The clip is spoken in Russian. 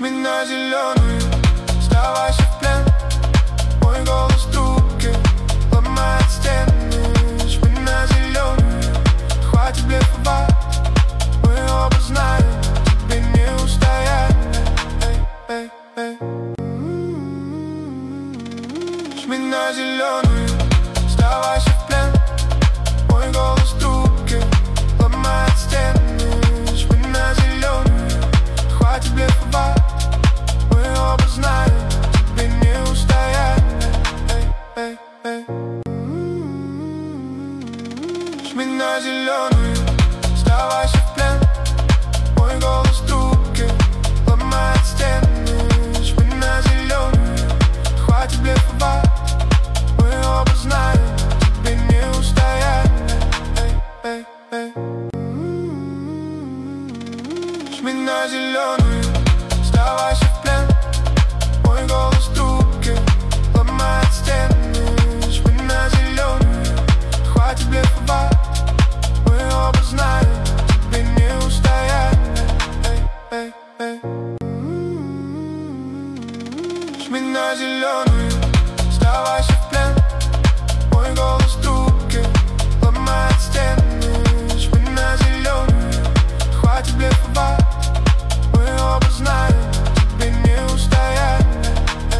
Жми на зеленую, сдавайся в плен. Мой голос трубки ломает стены. Жми на зеленую, хватит блефовать. Мы оба знаем, тебе не устоять. Жми на зеленую, сдавайся в плен. Мой голос трубки ломает стены. Жми на зеленую, хватит блефовать. Мы оба знаем, тебе не устоять. Жми на зеленую, сдавайся в плен. Мой голос трубки ломает стены. Жми на зеленую, хватит блефовать. Мы оба знаем, тебе не устоять. Жми на зеленую, сдавайся в плен. Мой голос трубки ломает стены. Жми на зеленую, хватит блефовать. Мы оба знаем, тебе не устоять. Жми на зеленую, сдавайся в плен.